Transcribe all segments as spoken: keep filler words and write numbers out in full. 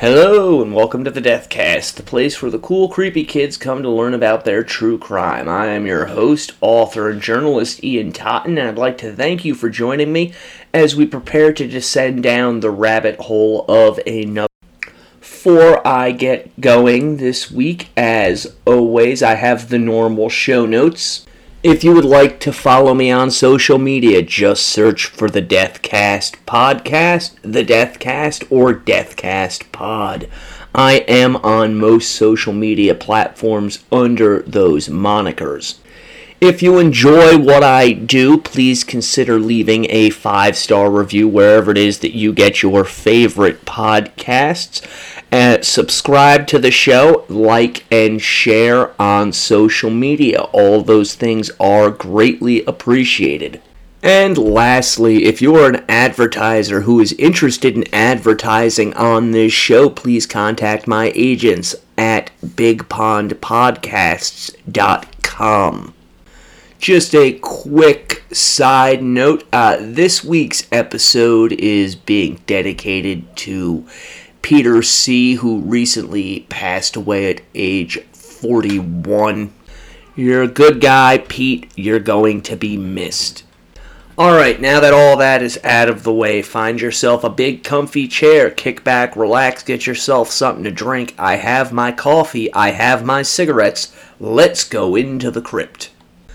Hello, and welcome to the Deathcast, the place where the cool, creepy kids come to learn about their true crime. I am your host, author, and journalist Ian Totten, and I'd like to thank you for joining me as we prepare to descend down the rabbit hole of another. Before I get going this week, as always, I have the normal show notes. If you would like to follow me on social media, just search for the Deathcast Podcast, the Deathcast, or Deathcast Pod. I am on most social media platforms under those monikers. If you enjoy what I do, please consider leaving a five-star review wherever it is that you get your favorite podcasts. Uh, subscribe to the show, like and share on social media. All those things are greatly appreciated. And lastly, if you are an advertiser who is interested in advertising on this show, please contact my agents at big pond podcasts dot com. Just a quick side note, uh, this week's episode is being dedicated to Peter C., who recently passed away at age forty-one. You're a good guy, Pete. You're going to be missed. Alright, now that all that is out of the way, find yourself a big comfy chair, kick back, relax, get yourself something to drink. I have my coffee, I have my cigarettes. Let's go into the crypt.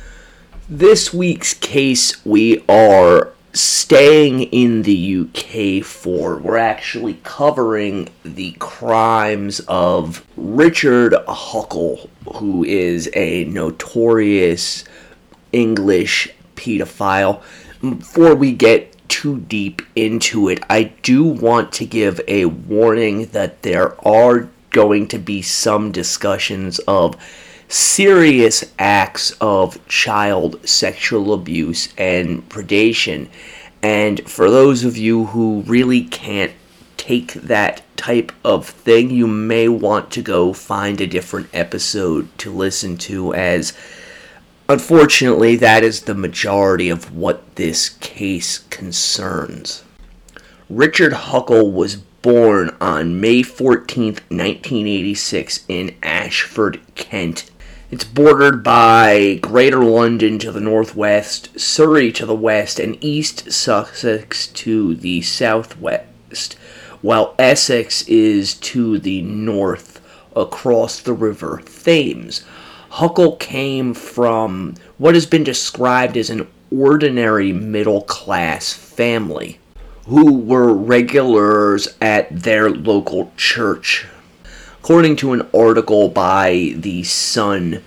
This week's case we are staying in the U K for. We're actually covering the crimes of Richard Huckle, who is a notorious English pedophile. Before we get too deep into it, I do want to give a warning that there are going to be some discussions of serious acts of child sexual abuse and predation. And for those of you who really can't take that type of thing, you may want to go find a different episode to listen to, as unfortunately that is the majority of what this case concerns. Richard Huckle was born on May fourteenth, nineteen eighty-six in Ashford, Kent. It's bordered by Greater London to the northwest, Surrey to the west, and East Sussex to the southwest, while Essex is to the north across the River Thames. Huckle came from what has been described as an ordinary middle-class family, who were regulars at their local church. According to an article by The Sun,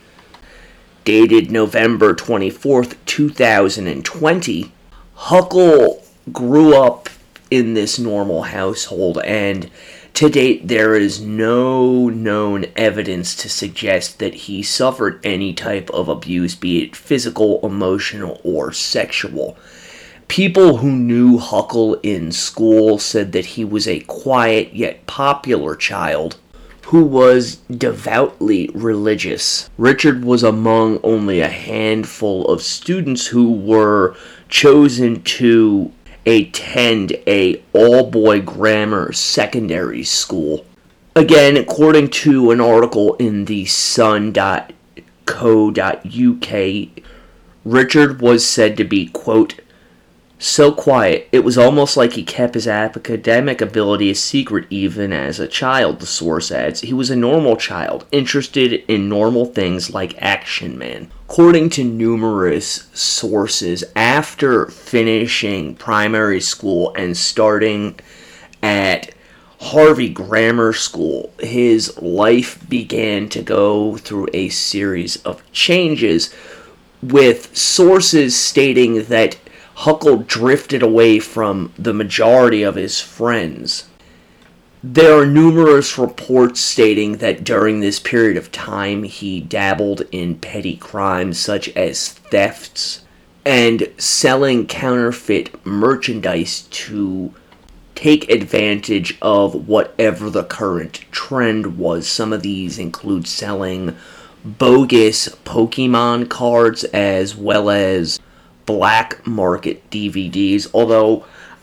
dated November twenty-fourth, two thousand twenty, Huckle grew up in this normal household, and to date there is no known evidence to suggest that he suffered any type of abuse, be it physical, emotional, or sexual. People who knew Huckle in school said that he was a quiet yet popular child who was devoutly religious. Richard was among only a handful of students who were chosen to attend a all-boy grammar secondary school. Again, according to an article in the sun dot co dot U K, Richard was said to be, quote, so quiet, it was almost like he kept his academic ability a secret even as a child, the source adds. He was a normal child, interested in normal things like Action Man. According to numerous sources, after finishing primary school and starting at Harvey Grammar School, his life began to go through a series of changes, with sources stating that Huckle drifted away from the majority of his friends. There are numerous reports stating that during this period of time he dabbled in petty crimes such as thefts and selling counterfeit merchandise to take advantage of whatever the current trend was. Some of these include selling bogus Pokemon cards as well as black market D V Ds, although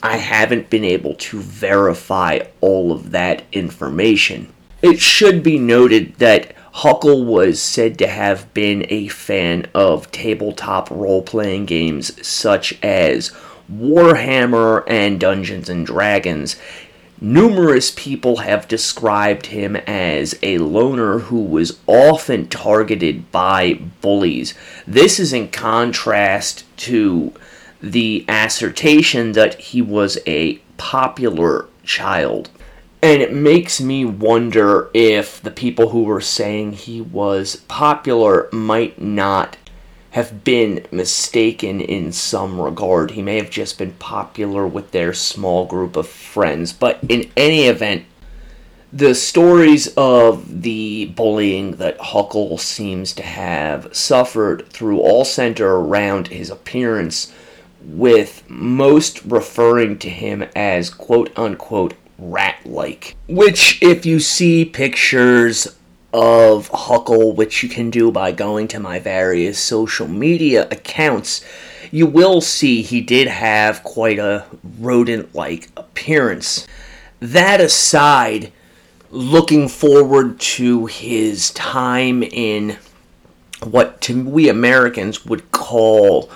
I haven't been able to verify all of that information. It should be noted that Huckle was said to have been a fan of tabletop role-playing games such as Warhammer and Dungeons and Dragons. Numerous people have described him as a loner who was often targeted by bullies. This is in contrast to the assertion that he was a popular child. And it makes me wonder if the people who were saying he was popular might not have been mistaken in some regard. He may have just been popular with their small group of friends. But in any event, the stories of the bullying that Huckle seems to have suffered through all center around his appearance, with most referring to him as quote-unquote rat-like. Which, if you see pictures of Huckle, which you can do by going to my various social media accounts, you will see he did have quite a rodent-like appearance. That aside, looking forward to his time in what to we Americans would call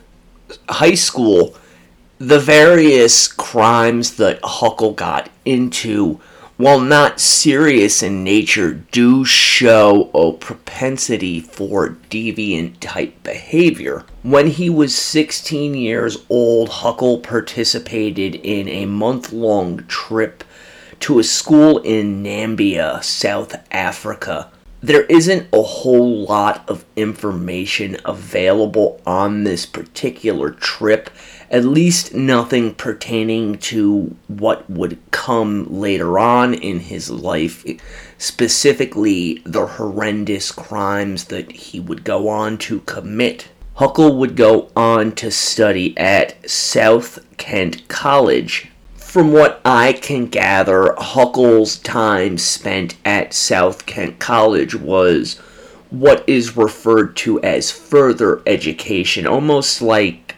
high school, the various crimes that Huckle got into, while not serious in nature, do show a propensity for deviant-type behavior. When he was sixteen years old, Huckle participated in a month-long trip to a school in Nambia, South Africa. There isn't a whole lot of information available on this particular trip, at least nothing pertaining to what would come later on in his life, specifically the horrendous crimes that he would go on to commit. Huckle would go on to study at South Kent College. From what I can gather, Huckle's time spent at South Kent College was what is referred to as further education, almost like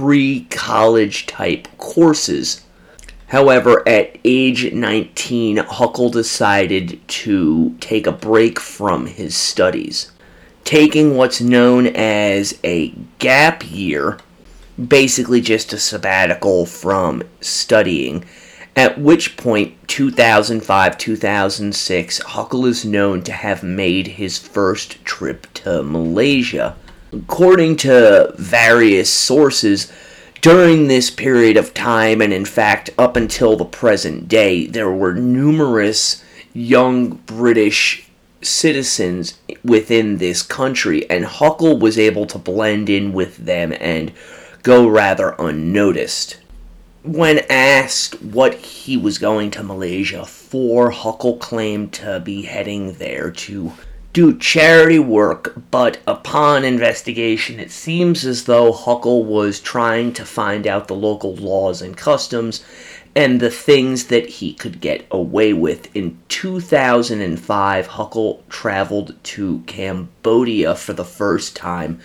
pre-college type courses. However, at age nineteen, Huckle decided to take a break from his studies, taking what's known as a gap year, basically just a sabbatical from studying, at which point, two thousand five to two thousand six, Huckle is known to have made his first trip to Malaysia. According to various sources, during this period of time, and in fact up until the present day, there were numerous young British citizens within this country, and Huckle was able to blend in with them and go rather unnoticed. When asked what he was going to Malaysia for, Huckle claimed to be heading there to do charity work, but upon investigation, it seems as though Huckle was trying to find out the local laws and customs and the things that he could get away with. In two thousand five, Huckle traveled to Cambodia for the first time,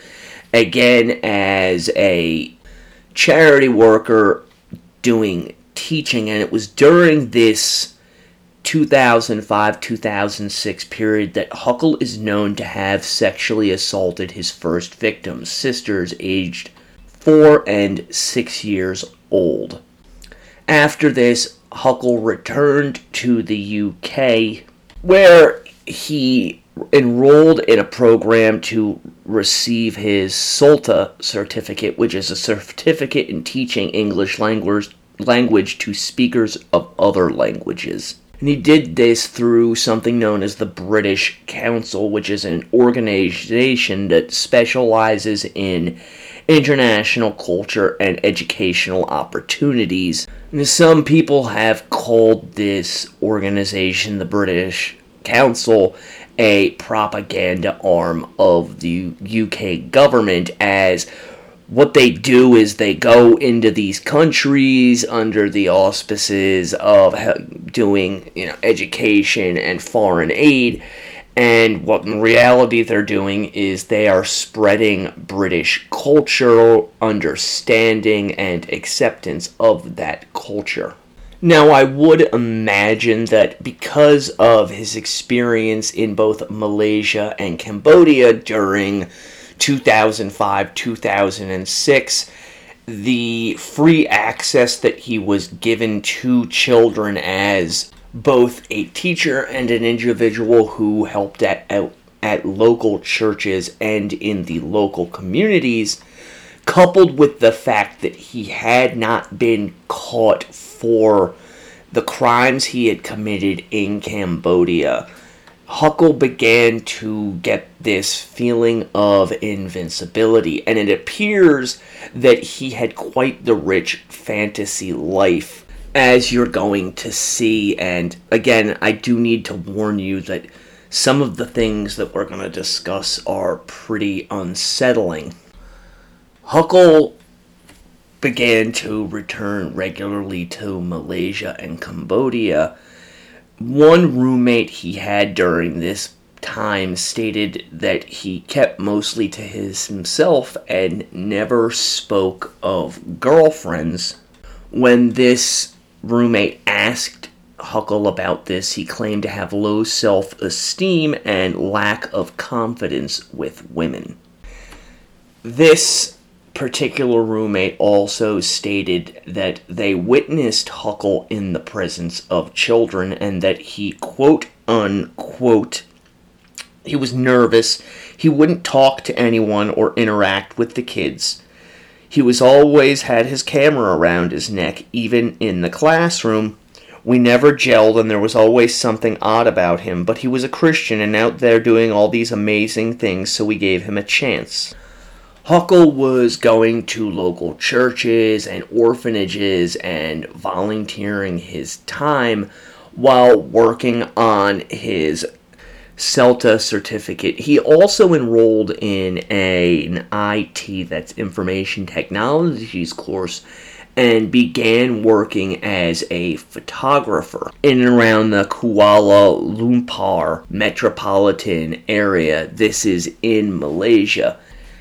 again as a charity worker doing teaching, and it was during this two thousand five to two thousand six period that Huckle is known to have sexually assaulted his first victims, sisters aged four and six years old. After this, Huckle returned to the U K, where he enrolled in a program to receive his SOLTA certificate, which is a certificate in teaching English language language to speakers of other languages. And he did this through something known as the British Council, which is an organization that specializes in international culture and educational opportunities. And some people have called this organization, the British Council, a propaganda arm of the U K government, as what they do is they go into these countries under the auspices of doing, you know, education and foreign aid, And what in reality they're doing is they are spreading British cultural understanding and acceptance of that culture. Now, I would imagine that because of his experience in both Malaysia and Cambodia during two thousand five to two thousand six, the free access that he was given to children as both a teacher and an individual who helped at, out at local churches and in the local communities, coupled with the fact that he had not been caught for the crimes he had committed in Cambodia, Huckle began to get this feeling of invincibility, and it appears that he had quite the rich fantasy life, as you're going to see. And again, I do need to warn you that some of the things that we're going to discuss are pretty unsettling. Huckle began to return regularly to Malaysia and Cambodia. One roommate he had during this time stated that he kept mostly to his himself and never spoke of girlfriends. When this roommate asked Huckle about this, he claimed to have low self-esteem and lack of confidence with women. This particular roommate also stated that they witnessed Huckle in the presence of children and that he, quote unquote, he was nervous, he wouldn't talk to anyone or interact with the kids. He was always had his camera around his neck, even in the classroom. We never gelled, and there was always something odd about him, but he was a Christian and out there doing all these amazing things, so we gave him a chance. Huckle was going to local churches and orphanages and volunteering his time while working on his CELTA certificate. He also enrolled in a, an I T, that's Information Technologies course, and began working as a photographer in and around the Kuala Lumpur metropolitan area. This is in Malaysia.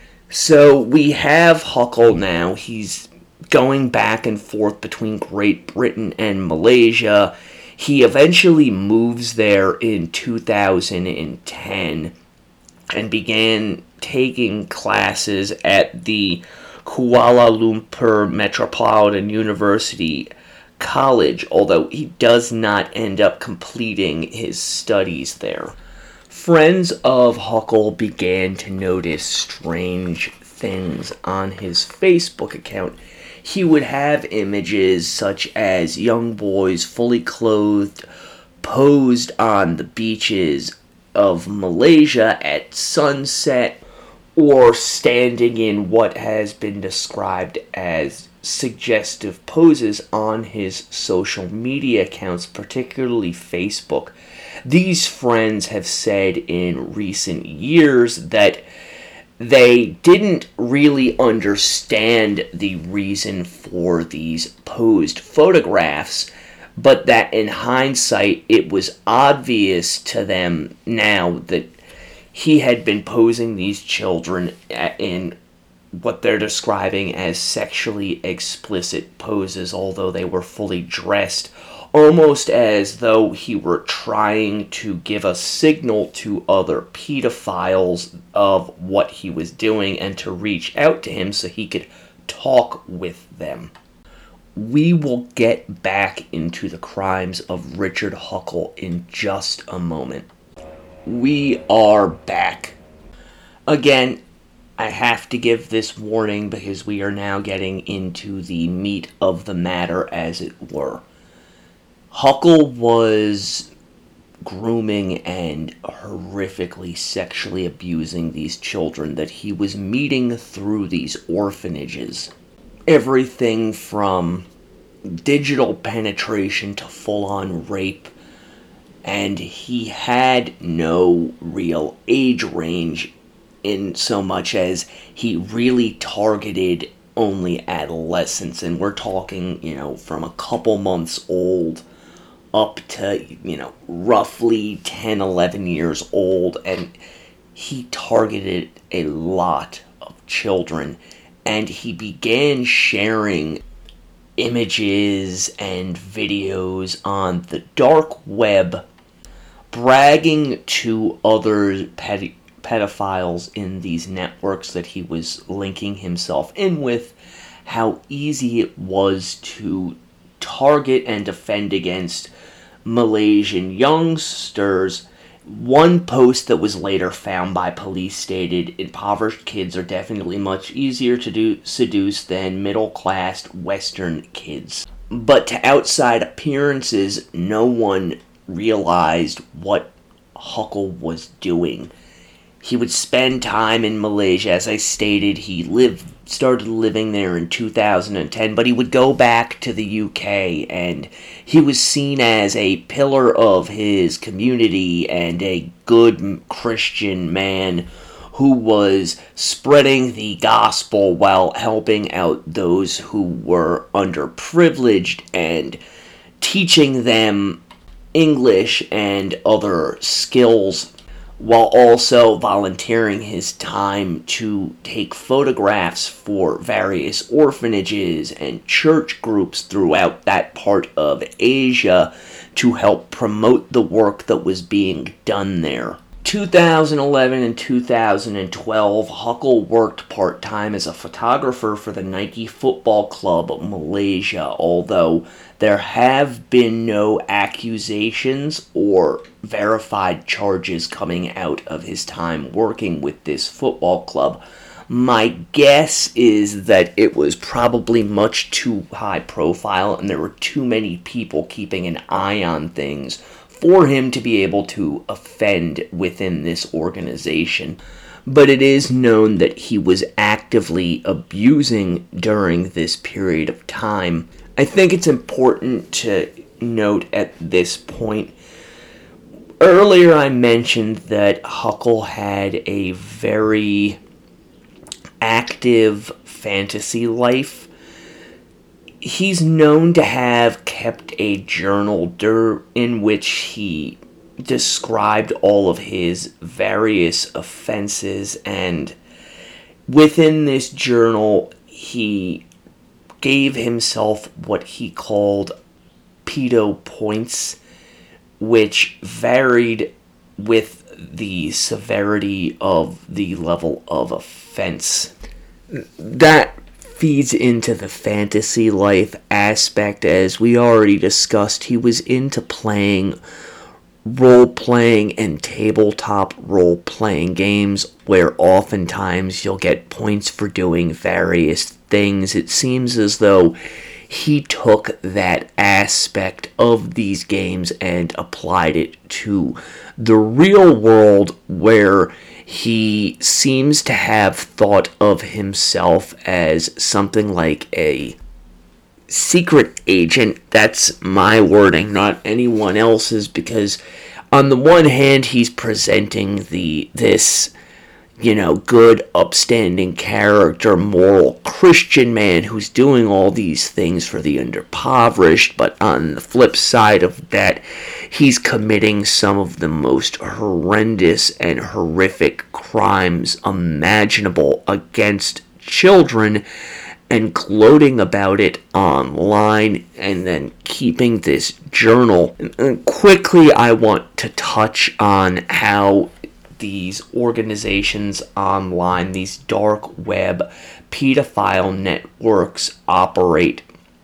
So we have Huckle now. He's going back and forth between Great Britain and Malaysia. He eventually moves there in two thousand ten and began taking classes at the Kuala Lumpur Metropolitan University College, although he does not end up completing his studies there. Friends of Huckle began to notice strange things on his Facebook account. He would have images such as young boys fully clothed posed on the beaches of Malaysia at sunset, or standing in what has been described as suggestive poses on his social media accounts, particularly Facebook. These friends have said in recent years that they didn't really understand the reason for these posed photographs, but that in hindsight it was obvious to them now that he had been posing these children in what they're describing as sexually explicit poses, although they were fully dressed, almost as though he were trying to give a signal to other pedophiles of what he was doing and to reach out to him so he could talk with them. We will get back into the crimes of Richard Huckle in just a moment. We are back. Again, I have to give this warning because we are now getting into the meat of the matter, as it were. Huckle was grooming and horrifically sexually abusing these children that he was meeting through these orphanages. Everything from digital penetration to full-on rape, and he had no real age range in so much as he really targeted only adolescents, and we're talking, you know, from a couple months old up to, you know, roughly ten, eleven years old, and he targeted a lot of children, and he began sharing images and videos on the dark web, bragging to other ped- pedophiles in these networks that he was linking himself in with, how easy it was to target and defend against Malaysian youngsters. One post that was later found by police stated, impoverished kids are definitely much easier to do, seduce than middle-class Western kids. But to outside appearances, no one realized what Huckle was doing. He would spend time in Malaysia. As I stated, he lived, started living there in two thousand ten, but he would go back to the U K, and he was seen as a pillar of his community and a good Christian man who was spreading the gospel while helping out those who were underprivileged and teaching them English and other skills, while also volunteering his time to take photographs for various orphanages and church groups throughout that part of Asia to help promote the work that was being done there. two thousand eleven and two thousand twelve, Huckle worked part-time as a photographer for the Nike Football Club of Malaysia, although there have been no accusations or verified charges coming out of his time working with this football club. My guess is that it was probably much too high profile and there were too many people keeping an eye on things for him to be able to offend within this organization. But it is known that he was actively abusing during this period of time. I think it's important to note at this point, earlier I mentioned that Huckle had a very active fantasy life. He's known to have kept a journal dur- in which he described all of his various offenses, and within this journal he gave himself what he called pedo points, which varied with the severity of the level of offense. That feeds into the fantasy life aspect. As we already discussed, he was into playing role-playing and tabletop role-playing games where oftentimes you'll get points for doing various things. It seems as though he took that aspect of these games and applied it to the real world, where he seems to have thought of himself as something like a secret agent. That's my wording, not anyone else's, because on the one hand he's presenting the this you know good upstanding character, moral Christian man who's doing all these things for the underpoverished, but on the flip side of that he's committing some of the most horrendous and horrific crimes imaginable against children, and gloating about it online, and then keeping this journal. And quickly, I want to touch on how these organizations online, these dark web pedophile networks, operate.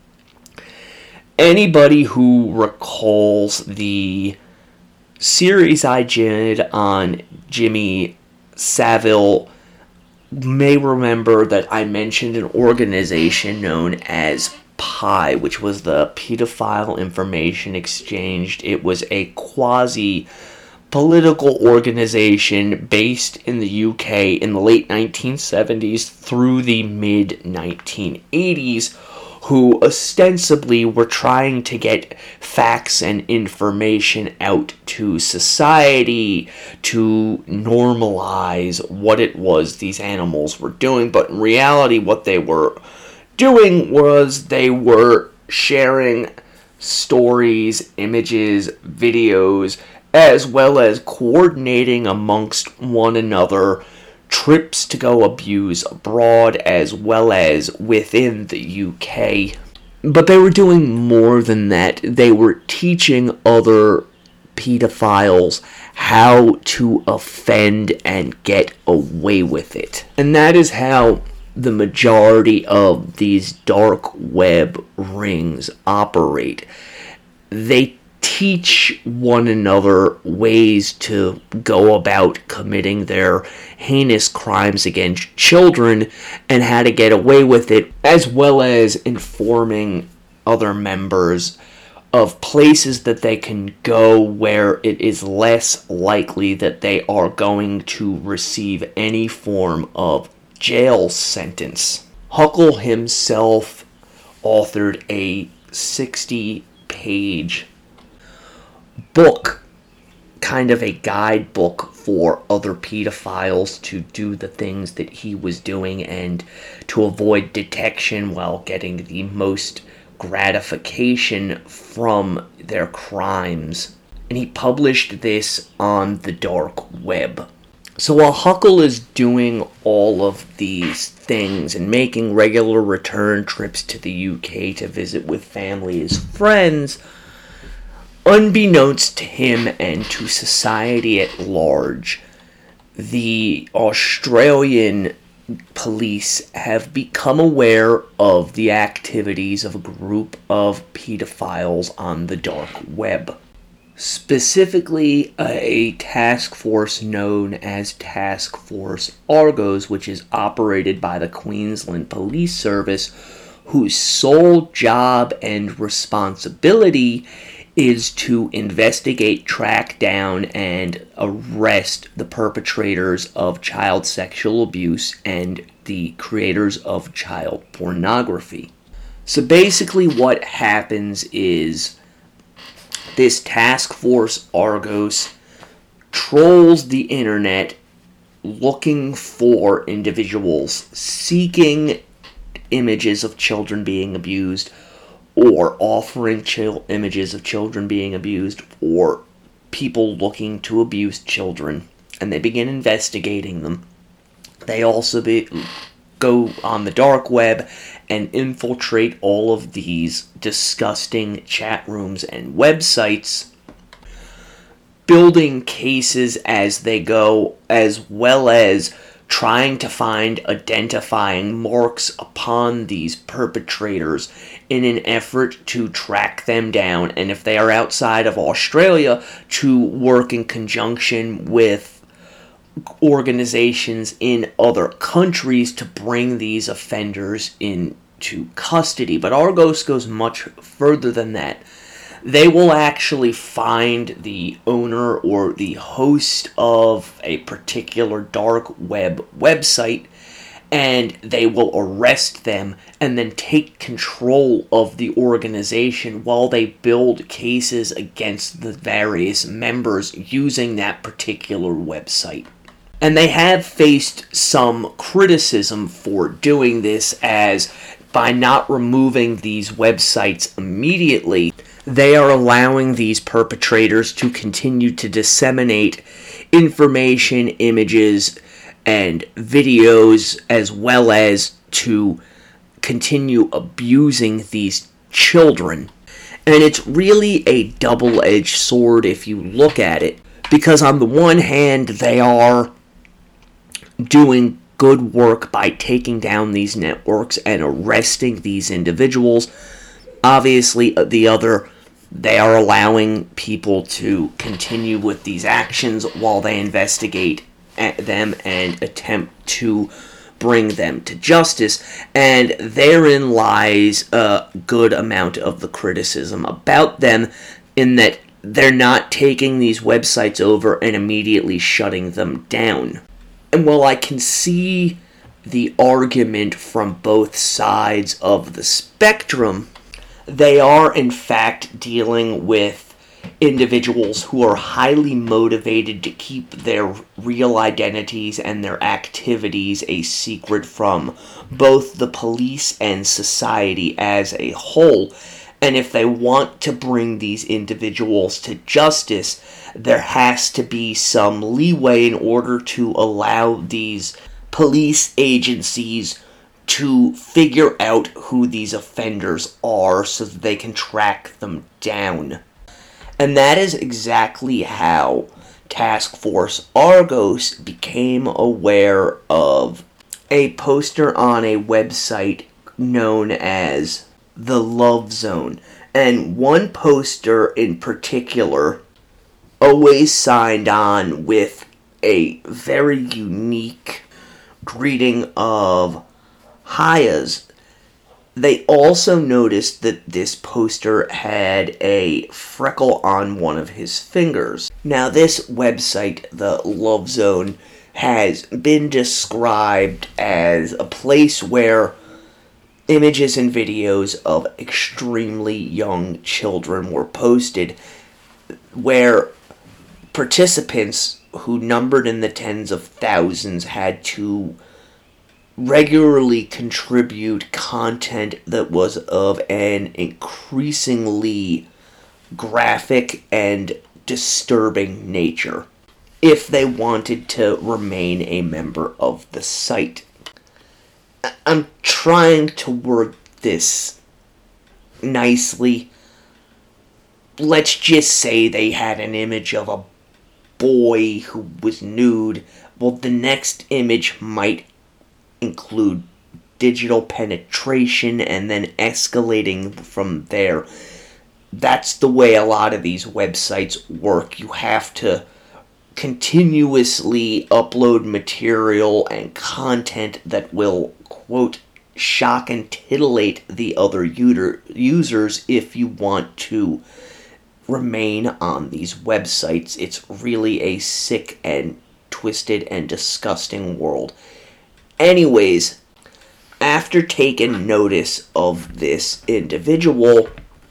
Anybody who recalls the series I did on Jimmy Savile may remember that I mentioned an organization known as P I, which was the Pedophile Information Exchange. It was a quasi-political organization based in the U K in the late nineteen seventies through the mid nineteen eighties, who ostensibly were trying to get facts and information out to society to normalize what it was these animals were doing. But in reality, what they were doing was they were sharing stories, images, videos, as well as coordinating amongst one another trips to go abuse abroad as well as within the U K. But they were doing more than that. They were teaching other pedophiles how to offend and get away with it. And that is how the majority of these dark web rings operate. They teach one another ways to go about committing their heinous crimes against children and how to get away with it, as well as informing other members of places that they can go where it is less likely that they are going to receive any form of jail sentence. Huckle himself authored a sixty-page book, kind of a guidebook for other pedophiles to do the things that he was doing and to avoid detection while getting the most gratification from their crimes. And he published this on the dark web. So while Huckle is doing all of these things and making regular return trips to the U K to visit with family and friends, unbeknownst to him and to society at large, the Australian police have become aware of the activities of a group of pedophiles on the dark web. Specifically, a task force known as Task Force Argos, which is operated by the Queensland Police Service, whose sole job and responsibility is to investigate, track down, and arrest the perpetrators of child sexual abuse and the creators of child pornography. So basically what happens is this Task Force Argos trolls the internet looking for individuals seeking images of children being abused, or offering chil- images of children being abused, or people looking to abuse children, and they begin investigating them. They also be, go on the dark web and infiltrate all of these disgusting chat rooms and websites, building cases as they go, as well as trying to find identifying marks upon these perpetrators in an effort to track them down, and if they are outside of Australia, to work in conjunction with organizations in other countries to bring these offenders into custody. But Argos goes much further than that. They will actually find the owner or the host of a particular dark web website, and they will arrest them and then take control of the organization while they build cases against the various members using that particular website. And they have faced some criticism for doing this, as by not removing these websites immediately, they are allowing these perpetrators to continue to disseminate information, images, and videos, as well as to continue abusing these children. And it's really a double-edged sword if you look at it, because on the one hand, they are doing good work by taking down these networks and arresting these individuals. Obviously, the other, they are allowing people to continue with these actions while they investigate them and attempt to bring them to justice, and therein lies a good amount of the criticism about them, in that they're not taking these websites over and immediately shutting them down. And while I can see the argument from both sides of the spectrum, they are in fact dealing with individuals who are highly motivated to keep their real identities and their activities a secret from both the police and society as a whole, And if they want to bring these individuals to justice, there has to be some leeway in order to allow these police agencies to figure out who these offenders are so that they can track them down. And that is exactly how Task Force Argos became aware of a poster on a website known as the Love Zone. And one poster in particular always signed on with a very unique greeting of Hayas. They also noticed that this poster had a freckle on one of his fingers. Now, this website, the Love Zone, has been described as a place where images and videos of extremely young children were posted, where participants who numbered in the tens of thousands had to regularly contribute content that was of an increasingly graphic and disturbing nature if they wanted to remain a member of the site. I'm trying to word this nicely. Let's just say they had an image of a boy who was nude. Well, the next image might include digital penetration and then escalating from there. That's the way a lot of these websites work. You have to continuously upload material and content that will, quote, shock and titillate the other user, users if you want to remain on these websites. It's really a sick and twisted and disgusting world. Anyways, after taking notice of this individual,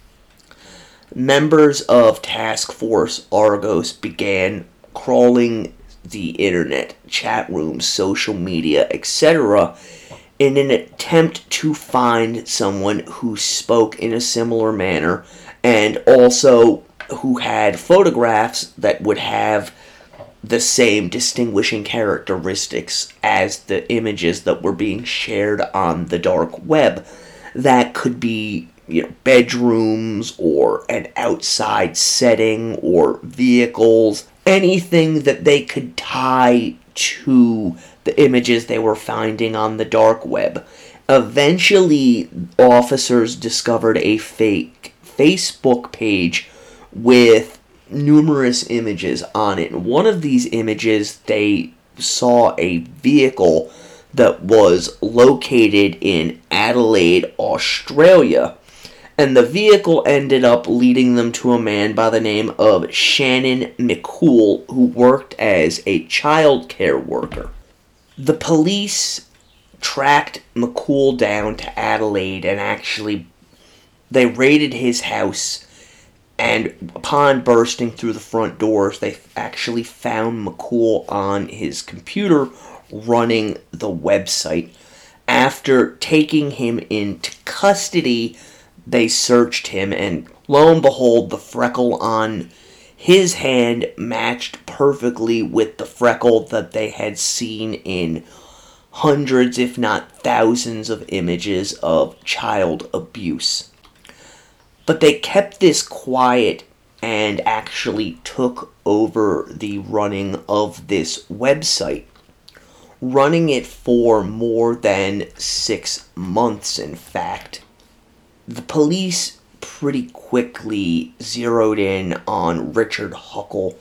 members of Task Force Argos began crawling the internet, chat rooms, social media, et cetera, in an attempt to find someone who spoke in a similar manner and also who had photographs that would have the same distinguishing characteristics as the images that were being shared on the dark web. That could be, you know, bedrooms or an outside setting or vehicles, anything that they could tie to the images they were finding on the dark web. Eventually, officers discovered a fake Facebook page with numerous images on it. One of these images, they saw a vehicle that was located in Adelaide, Australia, and the vehicle ended up leading them to a man by the name of Shannon McCool, who worked as a child care worker. The police tracked McCool down to Adelaide and actually they raided his house. And upon bursting through the front doors, they actually found McCool on his computer running the website. After taking him into custody, they searched him, and lo and behold, the freckle on his hand matched perfectly with the freckle that they had seen in hundreds, if not thousands, of images of child abuse. But they kept this quiet and actually took over the running of this website, running it for more than six months, in fact. The police pretty quickly zeroed in on Richard Huckle,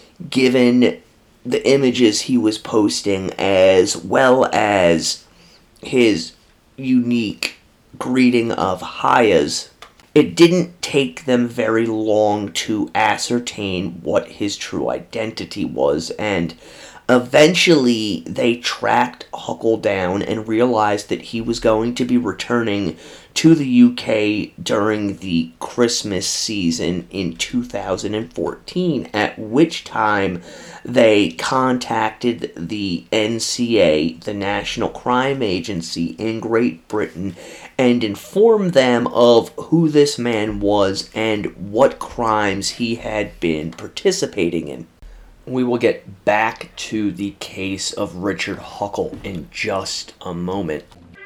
given the images he was posting as well as his unique greeting of Hayas. It didn't take them very long to ascertain what his true identity was, and Eventually, they tracked Huckle down and realized that he was going to be returning to the U K during the Christmas season in two thousand fourteen, at which time they contacted the N C A, the National Crime Agency in Great Britain, and informed them of who this man was and what crimes he had been participating in. We will get back to the case of Richard Huckle in just a moment.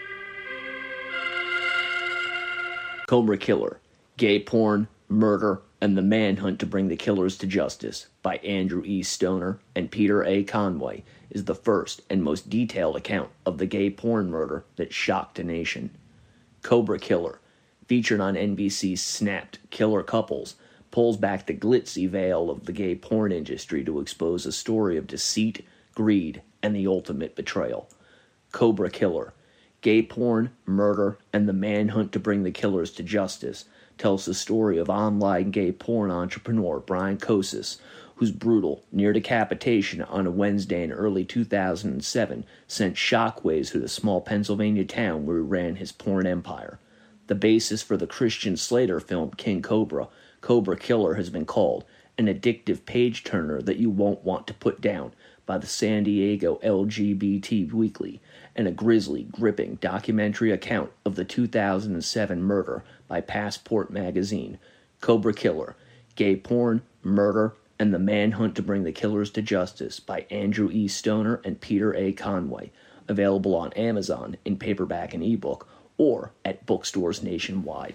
Cobra Killer, Gay Porn, Murder, and the Manhunt to Bring the Killers to Justice by Andrew E. Stoner and Peter A. Conway is the first and most detailed account of the gay porn murder that shocked a nation. Cobra Killer, featured on N B C's Snapped Killer Couples, pulls back the glitzy veil of the gay porn industry to expose a story of deceit, greed, and the ultimate betrayal. Cobra Killer, Gay Porn, Murder, and the Manhunt to Bring the Killers to Justice tells the story of online gay porn entrepreneur Brian Kosis, whose brutal near decapitation on a Wednesday in early two thousand seven sent shockwaves through the small Pennsylvania town where he ran his porn empire. The basis for the Christian Slater film King Cobra, Cobra Killer, has been called an addictive page-turner that you won't want to put down by the San Diego L G B T Weekly, and a grisly, gripping documentary account of the two thousand seven murder by Passport magazine. Cobra Killer, Gay Porn, Murder, and the Manhunt to Bring the Killers to Justice by Andrew E. Stoner and Peter A. Conway, available on Amazon in paperback and ebook, or at bookstores nationwide.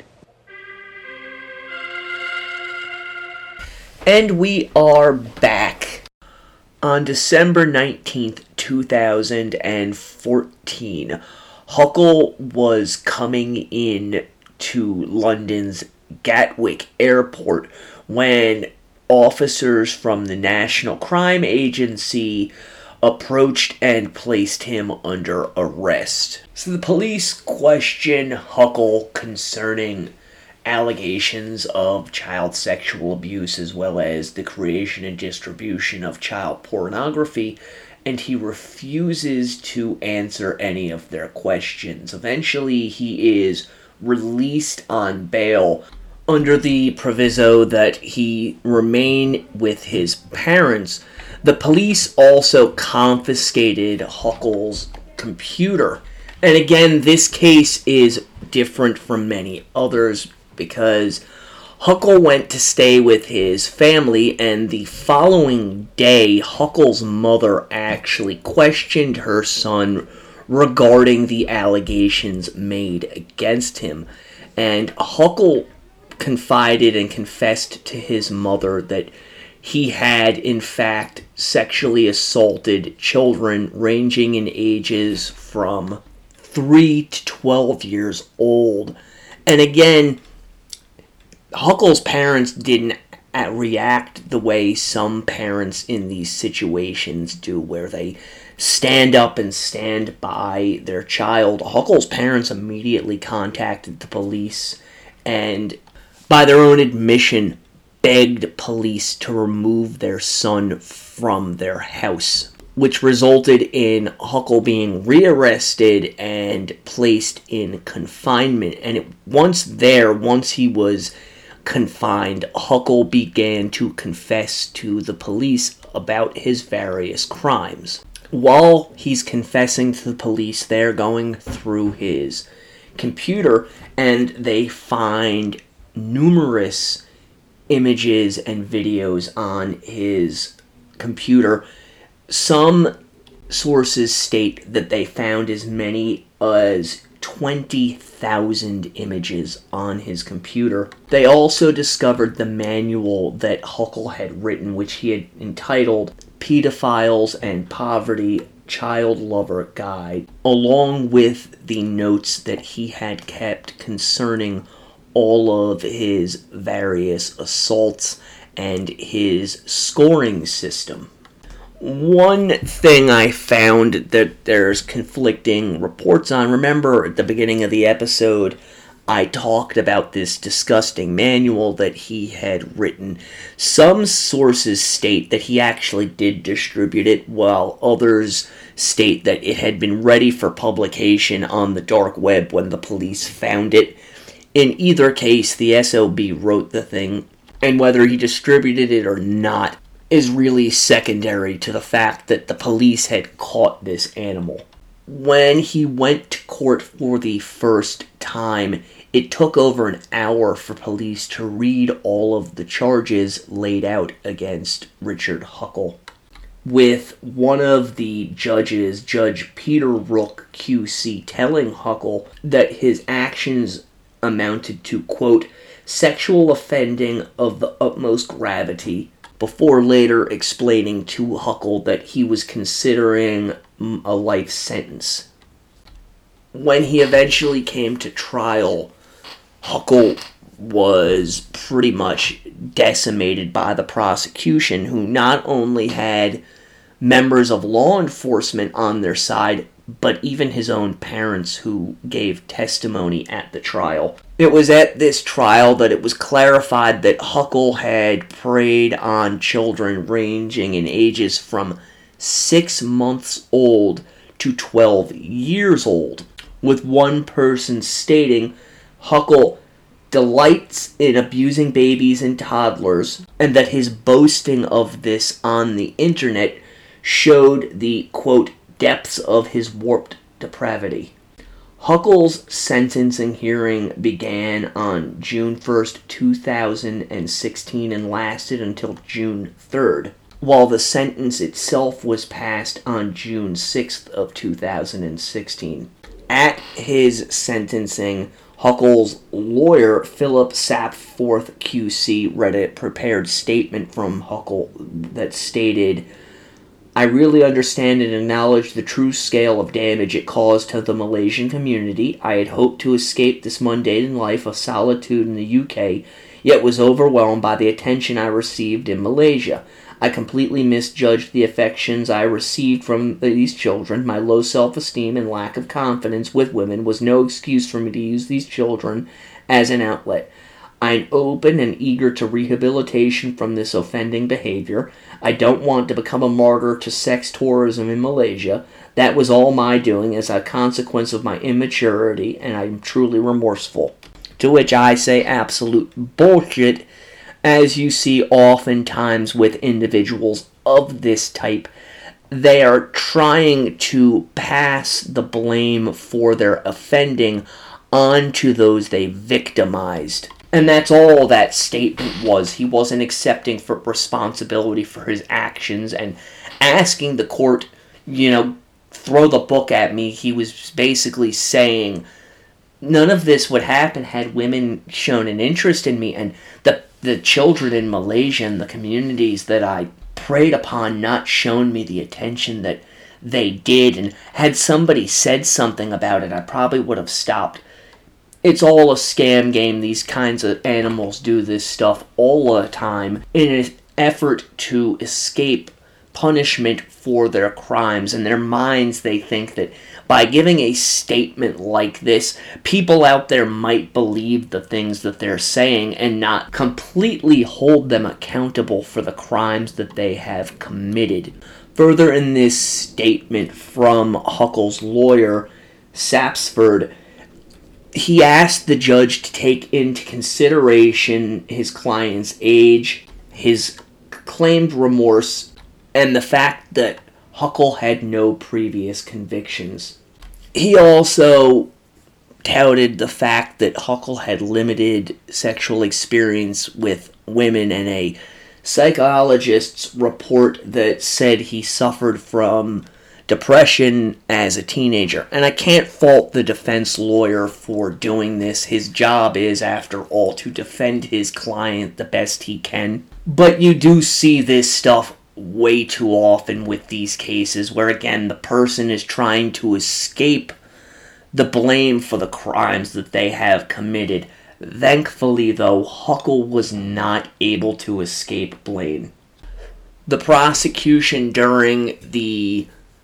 And we are back. On December nineteenth, two thousand fourteen, Huckle was coming in to London's Gatwick Airport when officers from the National Crime Agency approached and placed him under arrest. So the police question Huckle concerning allegations of child sexual abuse as well as the creation and distribution of child pornography, and he refuses to answer any of their questions. Eventually, he is released on bail under the proviso that he remain with his parents. The police also confiscated Huckle's computer. And again, this case is different from many others because Huckle went to stay with his family, and the following day, Huckle's mother actually questioned her son regarding the allegations made against him. And Huckle confided and confessed to his mother that he had, in fact, sexually assaulted children ranging in ages from three to twelve years old. And again, Huckle's parents didn't react the way some parents in these situations do, where they stand up and stand by their child. Huckle's parents immediately contacted the police and, by their own admission, begged police to remove their son from their house, which resulted in Huckle being rearrested and placed in confinement. And it, once there, once he was confined, Huckle began to confess to the police about his various crimes. While he's confessing to the police, they're going through his computer and they find numerous images and videos on his computer. Some sources state that they found as many as twenty thousand images on his computer. They also discovered the manual that Huckle had written, which he had entitled Pedophiles and Poverty Child Lover Guide, along with the notes that he had kept concerning all of his various assaults and his scoring system. One thing I found that there's conflicting reports on, remember at the beginning of the episode, I talked about this disgusting manual that he had written. Some sources state that he actually did distribute it, while others state that it had been ready for publication on the dark web when the police found it. In either case, the S O B wrote the thing, and whether he distributed it or not is really secondary to the fact that the police had caught this animal. When he went to court for the first time, it took over an hour for police to read all of the charges laid out against Richard Huckle, with one of the judges, Judge Peter Rook, Q C, telling Huckle that his actions amounted to, quote, sexual offending of the utmost gravity, before later explaining to Huckle that he was considering a life sentence. When he eventually came to trial, Huckle was pretty much decimated by the prosecution, who not only had members of law enforcement on their side, but even his own parents who gave testimony at the trial. It was at this trial that it was clarified that Huckle had preyed on children ranging in ages from six months old to twelve years old, with one person stating Huckle delights in abusing babies and toddlers, and that his boasting of this on the internet showed the, quote, depths of his warped depravity. Huckle's sentencing hearing began on June first, two thousand sixteen and lasted until June third, while the sentence itself was passed on June sixth of two thousand sixteen. At his sentencing, Huckle's lawyer, Philip Sapforth, Q C, read a prepared statement from Huckle that stated, I really understand and acknowledge the true scale of damage it caused to the Malaysian community. I had hoped to escape this mundane life of solitude in the U K, yet was overwhelmed by the attention I received in Malaysia. I completely misjudged the affections I received from these children. My low self-esteem and lack of confidence with women was no excuse for me to use these children as an outlet. I am open and eager to rehabilitation from this offending behavior. I don't want to become a martyr to sex tourism in Malaysia. That was all my doing as a consequence of my immaturity, and I'm truly remorseful. To which I say absolute bullshit, as you see oftentimes with individuals of this type. They are trying to pass the blame for their offending onto those they victimized. And that's all that statement was. He wasn't accepting for responsibility for his actions and asking the court, you know, throw the book at me. He was basically saying none of this would happen had women shown an interest in me, and the the children in Malaysia and the communities that I preyed upon not shown me the attention that they did, and had somebody said something about it, I probably would have stopped. It's all a scam game. These kinds of animals do this stuff all the time in an effort to escape punishment for their crimes. In their minds, they think that by giving a statement like this, people out there might believe the things that they're saying and not completely hold them accountable for the crimes that they have committed. Further in this statement from Huckle's lawyer, Sapsford, he asked the judge to take into consideration his client's age, his claimed remorse, and the fact that Huckle had no previous convictions. He also touted the fact that Huckle had limited sexual experience with women, and a psychologist's report that said he suffered from depression as a teenager. And I can't fault the defense lawyer for doing this. His job is, after all, to defend his client the best he can. But you do see this stuff way too often with these cases where, again, the person is trying to escape the blame for the crimes that they have committed. Thankfully, though, Huckle was not able to escape blame. The prosecution during the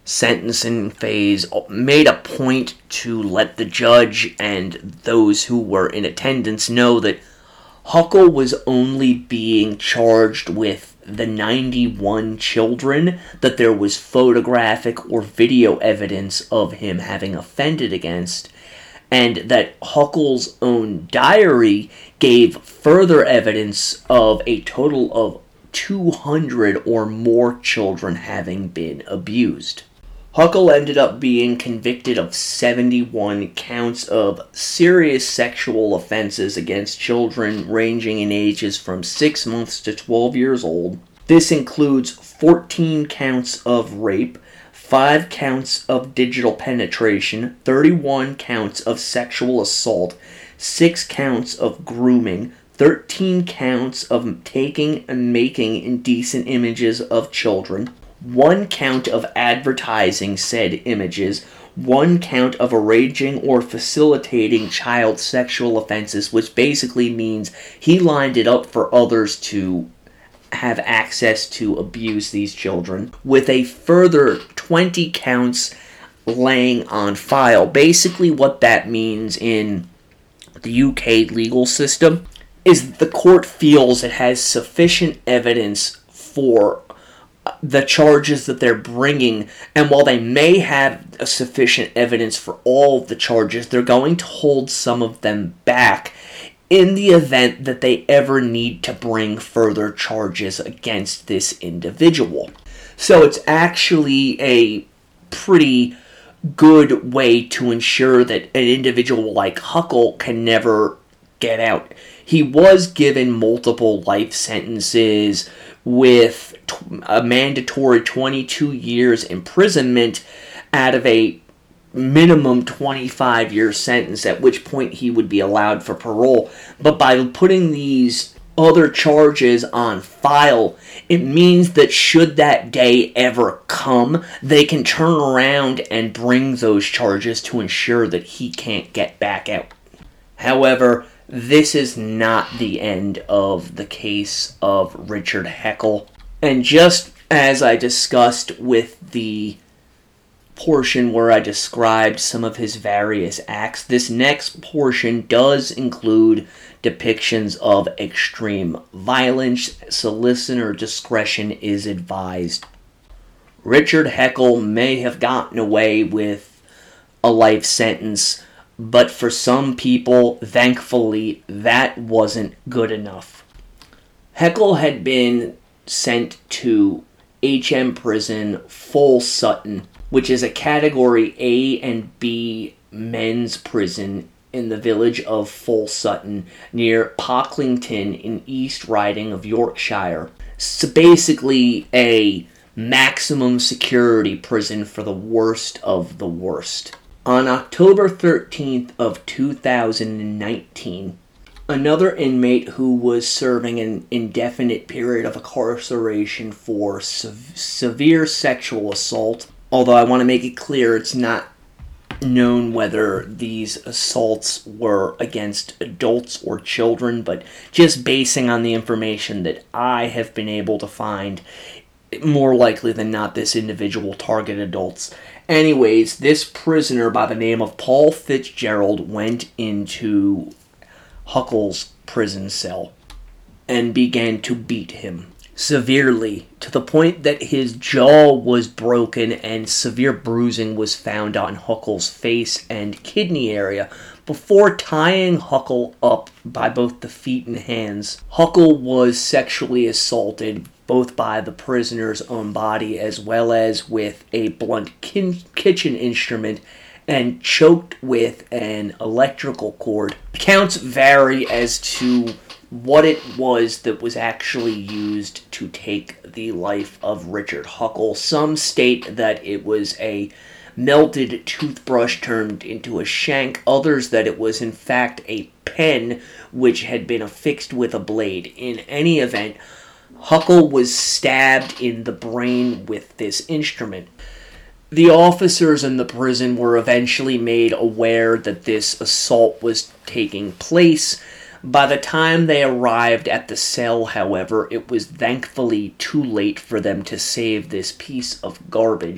sentencing phase made a point to let the judge and those who were in attendance know that Huckle was only being charged with the ninety-one children that there was photographic or video evidence of him having offended against, and that Huckle's own diary gave further evidence of a total of two hundred or more children having been abused. Huckle ended up being convicted of seventy-one counts of serious sexual offenses against children ranging in ages from six months to twelve years old. This includes fourteen counts of rape, five counts of digital penetration, thirty-one counts of sexual assault, six counts of grooming, thirteen counts of taking and making indecent images of children, one count of advertising said images, one count of arranging or facilitating child sexual offenses, which basically means he lined it up for others to have access to abuse these children, with a further twenty counts laying on file. Basically what that means in the U K legal system is that the court feels it has sufficient evidence for the charges that they're bringing, and while they may have sufficient evidence for all of the charges, they're going to hold some of them back in the event that they ever need to bring further charges against this individual. So it's actually a pretty good way to ensure that an individual like Huckle can never get out. He was given multiple life sentences with a mandatory twenty-two years imprisonment out of a minimum twenty-five year sentence, at which point he would be allowed for parole. But by putting these other charges on file, it means that should that day ever come, they can turn around and bring those charges to ensure that he can't get back out. However, this is not the end of the case of Richard Heckel. And just as I discussed with the portion where I described some of his various acts, this next portion does include depictions of extreme violence. So listener discretion is advised. Richard Heckel may have gotten away with a life sentence, but for some people, thankfully, that wasn't good enough. Heckel had been sent to H M Prison Full Sutton, which is a Category A and B men's prison in the village of Full Sutton near Pocklington in East Riding of Yorkshire. So basically a maximum security prison for the worst of the worst. On October thirteenth of two thousand nineteen, another inmate who was serving an indefinite period of incarceration for sev- severe sexual assault, although I want to make it clear it's not known whether these assaults were against adults or children, but just basing on the information that I have been able to find, more likely than not this individual targeted adults. Anyways, this prisoner by the name of Paul Fitzgerald went into Huckle's prison cell and began to beat him severely, to the point that his jaw was broken and severe bruising was found on Huckle's face and kidney area, before tying Huckle up by both the feet and hands. Huckle was sexually assaulted both by the prisoner's own body as well as with a blunt kin- kitchen instrument and choked with an electrical cord. Accounts vary as to what it was that was actually used to take the life of Richard Huckle. Some state that it was a melted toothbrush turned into a shank, others that it was in fact a pen which had been affixed with a blade. In any event, Huckle was stabbed in the brain with this instrument. The officers in the prison were eventually made aware that this assault was taking place. By the time they arrived at the cell, however, it was thankfully too late for them to save this piece of garbage.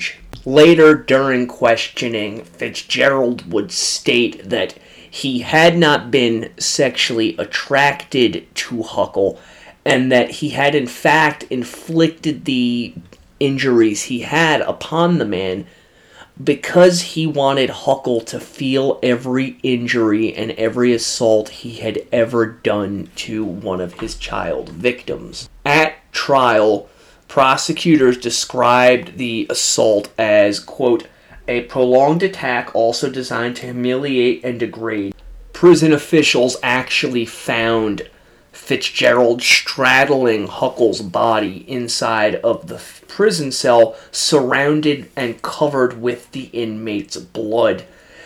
Later, during questioning, Fitzgerald would state that he had not been sexually attracted to Huckle, and that he had in fact inflicted the injuries he had upon the man because he wanted Huckle to feel every injury and every assault he had ever done to one of his child victims. At trial, prosecutors described the assault as, quote, a prolonged attack also designed to humiliate and degrade. Prison officials actually found Fitzgerald straddling Huckle's body inside of the prison cell, surrounded and covered with the inmate's blood.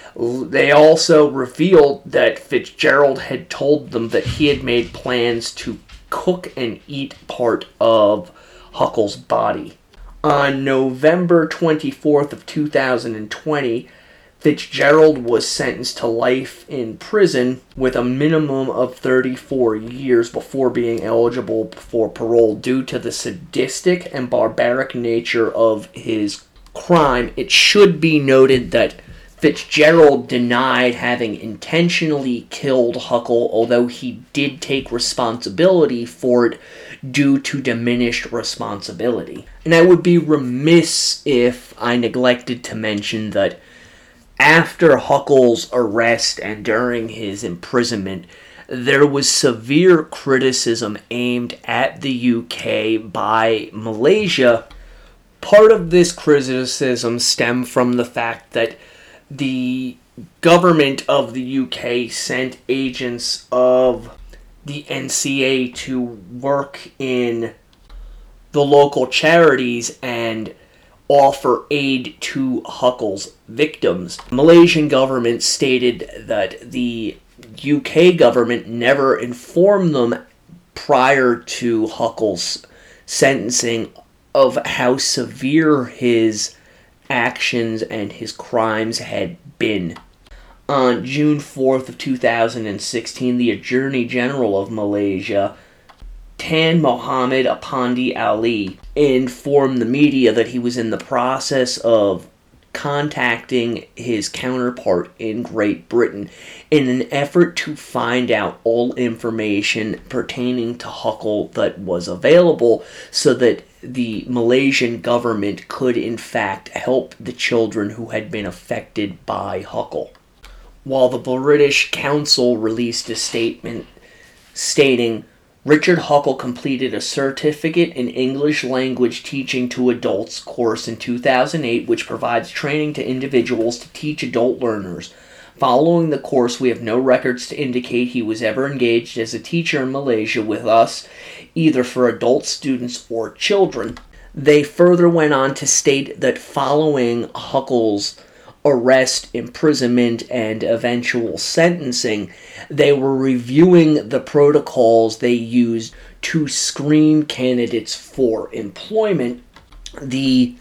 They also revealed that Fitzgerald had told them that he had made plans to cook and eat part of Huckle's body. On November twenty-fourth of two thousand twenty, Fitzgerald was sentenced to life in prison with a minimum of thirty-four years before being eligible for parole due to the sadistic and barbaric nature of his crime. It should be noted that Fitzgerald denied having intentionally killed Huckle, although he did take responsibility for it due to diminished responsibility. And I would be remiss if I neglected to mention that after Huckle's arrest and during his imprisonment, there was severe criticism aimed at the U K by Malaysia. Part of this criticism stemmed from the fact that the government of the U K sent agents of the N C A to work in the local charities and offer aid to Huckle's victims. The Malaysian government stated that the U K government never informed them prior to Huckle's sentencing of how severe his actions and his crimes had been. On June fourth of two thousand sixteen, the Attorney General of Malaysia, Tan Mohamed Apandi Ali, informed the media that he was in the process of contacting his counterpart in Great Britain in an effort to find out all information pertaining to Huckle that was available so that the Malaysian government could in fact help the children who had been affected by Huckle. While the British Council released a statement stating, Richard Huckle completed a certificate in English language teaching to adults course in two thousand eight, which provides training to individuals to teach adult learners. Following the course, we have no records to indicate he was ever engaged as a teacher in Malaysia with us, either for adult students or children. They further went on to state that following Huckle's arrest, imprisonment, and eventual sentencing, they were reviewing the protocols they used to screen candidates for employment. The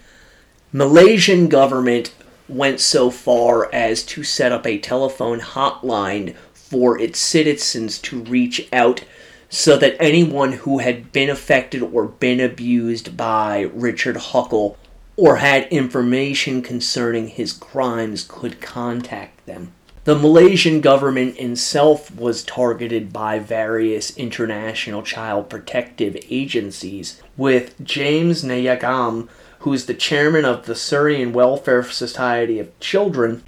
Malaysian government went so far as to set up a telephone hotline for its citizens to reach out so that anyone who had been affected or been abused by Richard Huckle or had information concerning his crimes could contact them. The Malaysian government itself was targeted by various international child protective agencies, with James Nayagam, who is the chairman of the Syrian Welfare Society of Children,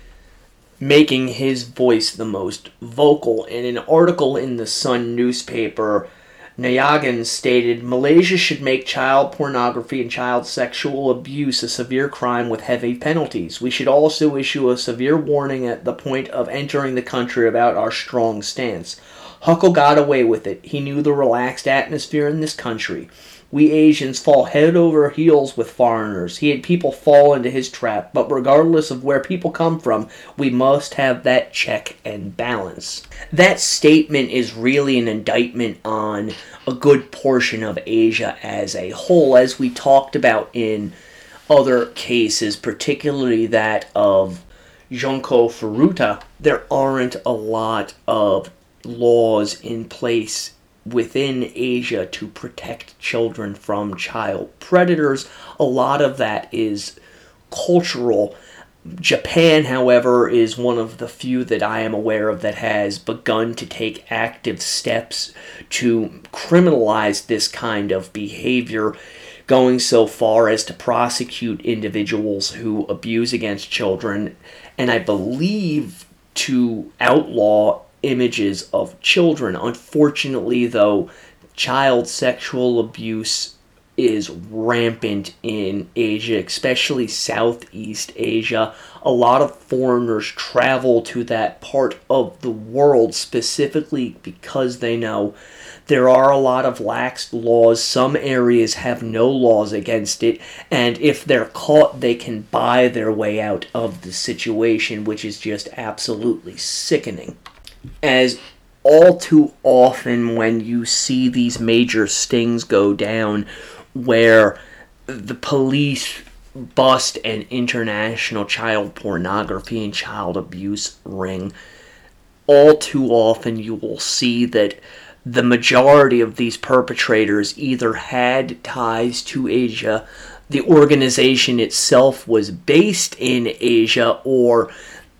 making his voice the most vocal. In an article in the Sun newspaper, Nayagan stated, Malaysia should make child pornography and child sexual abuse a severe crime with heavy penalties. We should also issue a severe warning at the point of entering the country about our strong stance. Huckle got away with it. He knew the relaxed atmosphere in this country. We Asians fall head over heels with foreigners. He had people fall into his trap, but regardless of where people come from, we must have that check and balance. That statement is really an indictment on a good portion of Asia as a whole, as we talked about in other cases, particularly that of Junko Furuta. There aren't a lot of laws in place within Asia to protect children from child predators. A lot of that is cultural. Japan, however, is one of the few that I am aware of that has begun to take active steps to criminalize this kind of behavior, going so far as to prosecute individuals who abuse against children, and I believe to outlaw images of children. Unfortunately, though, child sexual abuse is rampant in Asia, especially Southeast Asia. A lot of foreigners travel to that part of the world specifically because they know there are a lot of lax laws. Some areas have no laws against it, and if they're caught, they can buy their way out of the situation, which is just absolutely sickening. As all too often when you see these major stings go down, where the police bust an international child pornography and child abuse ring, all too often you will see that the majority of these perpetrators either had ties to Asia, the organization itself was based in Asia, or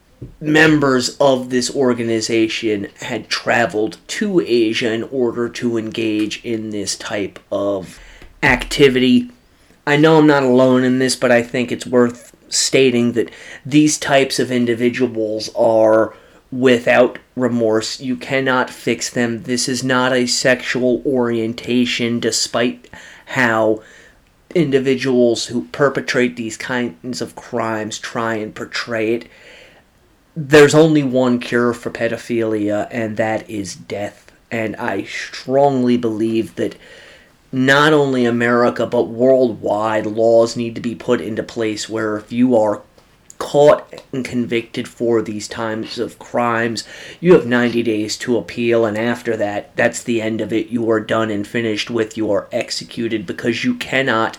members of this organization had traveled to Asia in order to engage in this type of activity. I know I'm not alone in this, but I think it's worth stating that these types of individuals are without remorse. You cannot fix them. This is not a sexual orientation, despite how individuals who perpetrate these kinds of crimes try and portray it. There's only one cure for pedophilia, and that is death. And I strongly believe that not only America, but worldwide, laws need to be put into place where if you are caught and convicted for these types of crimes, you have ninety days to appeal, and after that, that's the end of it. You are done and finished with. You are executed, because you cannot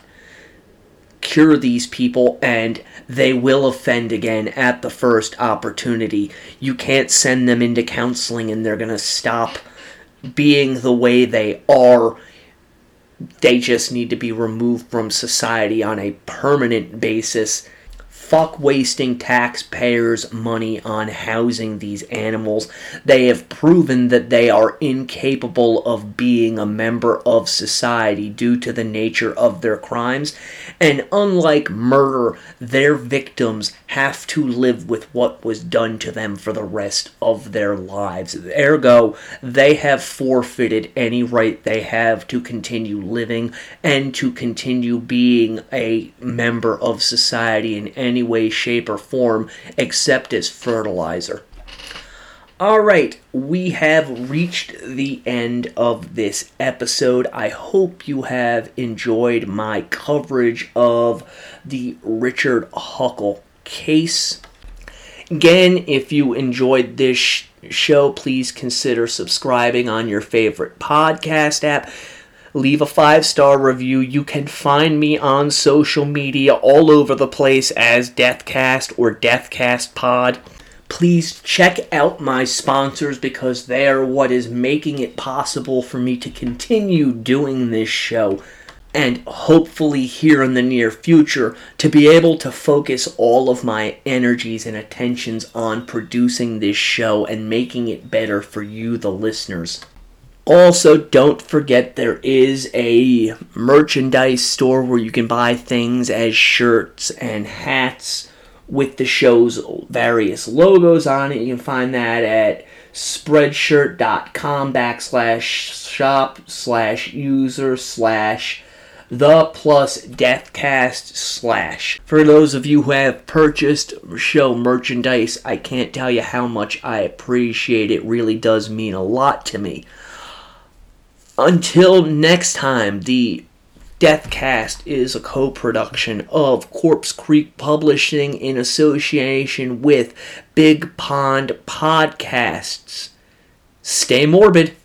cure these people, and they will offend again at the first opportunity. You can't send them into counseling and they're going to stop being the way they are. They just need to be removed from society on a permanent basis. Fuck wasting taxpayers' money on housing these animals. They have proven that they are incapable of being a member of society due to the nature of their crimes. And unlike murder, their victims have to live with what was done to them for the rest of their lives. Ergo, they have forfeited any right they have to continue living and to continue being a member of society in any way, shape, or form except as fertilizer. Alright, we have reached the end of this episode. I hope you have enjoyed my coverage of the Richard Huckle case. Again, if you enjoyed this sh- show, please consider subscribing on your favorite podcast app. Leave a five-star review. You can find me on social media all over the place as Deathcast or DeathcastPod. Please check out my sponsors, because they are what is making it possible for me to continue doing this show, and hopefully here in the near future to be able to focus all of my energies and attentions on producing this show and making it better for you, the listeners. Also, don't forget there is a merchandise store where you can buy things as shirts and hats with the show's various logos on it. You can find that at spreadshirt.com backslash shop slash user slash the plus deathcast slash. For those of you who have purchased show merchandise, I can't tell you how much I appreciate it. It really does mean a lot to me. Until next time, the Deathcast is a co-production of Corpse Creek Publishing in association with Big Pond Podcasts. Stay morbid.